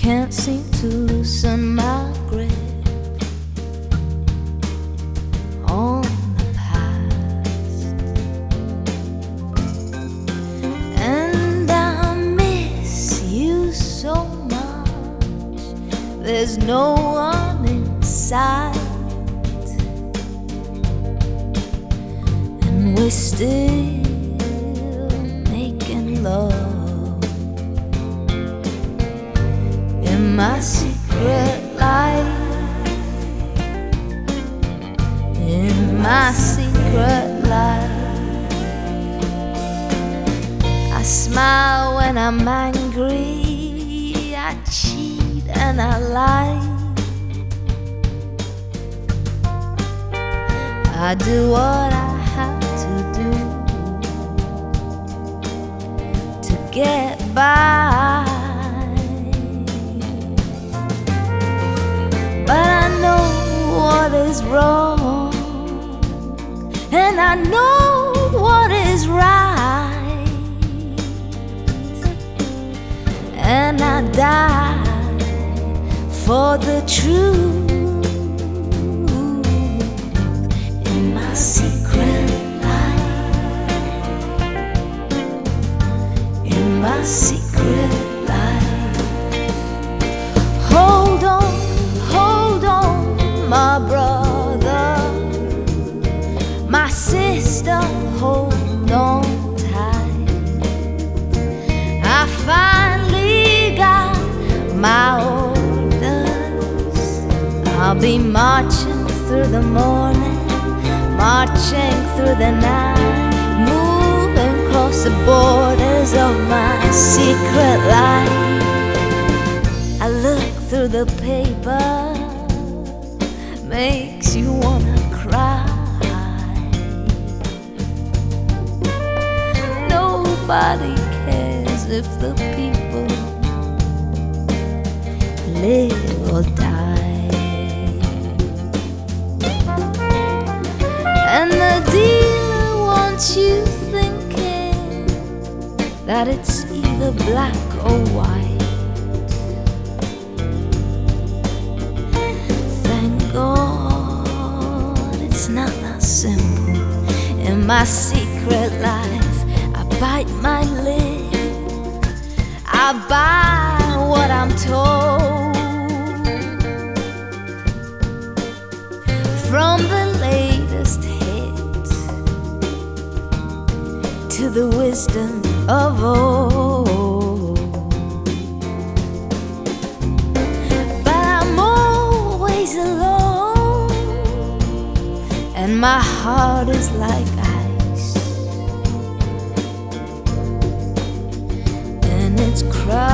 can't seem to loosen my grip on the past, and I miss you so much. There's no one in sight, and we're still making love in my secret life, in my secret life. I smile when I'm angry, I cheat and I lie, I do what I have to do to get by. But I know what is wrong, and I know what is right, and I die for the truth in my secret life, in my secret life. Hold on, my brother, my sister, hold on tight. I finally got my orders. I'll be marching through the morning, marching through the night, moving across the borders of my secret life. I look through the paper, makes you wanna cry. Nobody cares if the people live or die, and the dealer wants you thinking that it's either black or white. God, it's not that simple. In my secret life, I bite my lip, I buy what I'm told, from the latest hit to the wisdom of old. Alone, and my heart is like ice, and it's crowded